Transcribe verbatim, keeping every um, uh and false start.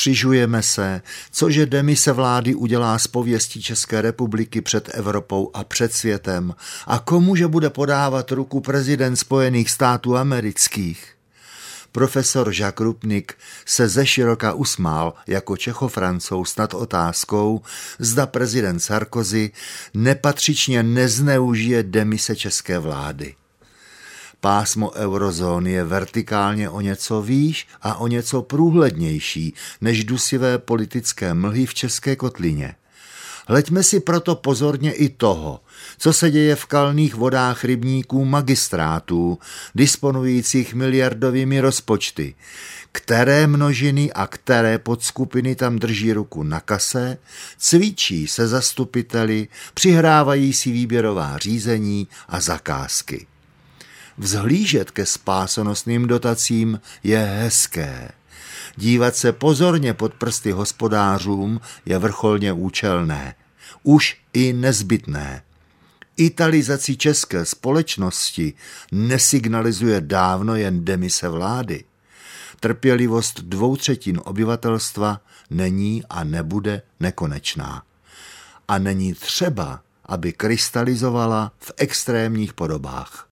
Skřižujeme se, cože demise vlády udělá s pověstí České republiky před Evropou a před světem a komuže bude podávat ruku prezident Spojených států amerických. Profesor Jacques Rupnik se zeširoka usmál jako Čechofrancouz nad otázkou, zda prezident Sarkozy nepatřičně nezneužije demise české vlády. Pásmo eurozóny je vertikálně o něco výš a o něco průhlednější než dusivé politické mlhy v české kotlině. Hleďme si proto pozorně i toho, co se děje v kalných vodách rybníků magistrátů, disponujících miliardovými rozpočty, které množiny a které podskupiny tam drží ruku na kase, cvičí se zastupiteli, přihrávají si výběrová řízení a zakázky. Vzhlížet ke spásonosným dotacím je hezké. Dívat se pozorně pod prsty hospodářům je vrcholně účelné, už i nezbytné. Italizaci české společnosti nesignalizuje dávno jen demise vlády. Trpělivost dvou třetin obyvatelstva není a nebude nekonečná. A není třeba, aby krystalizovala v extrémních podobách.